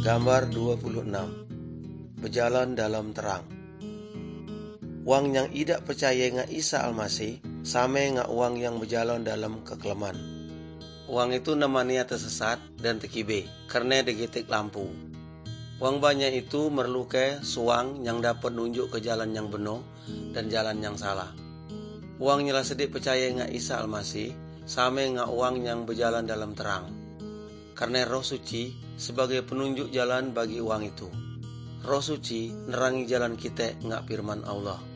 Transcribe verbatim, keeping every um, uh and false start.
Gambar dua puluh enam. Berjalan dalam terang. Wang yang idak percaya nga Isa Almasih, same nga wang yang berjalan dalam kekelaman. Wang itu namanya tersesat dan terkibe, karena digitik lampu. Wang banyak itu merlu ke suang yang dapat nunjuk ke jalan yang benar dan jalan yang salah. Wang nyala sedik percaya nga Isa Almasih, same nga wang yang berjalan dalam terang. Karena Roh Suci sebagai penunjuk jalan bagi wang itu. Roh Suci nerangi jalan kita nga firman Allah.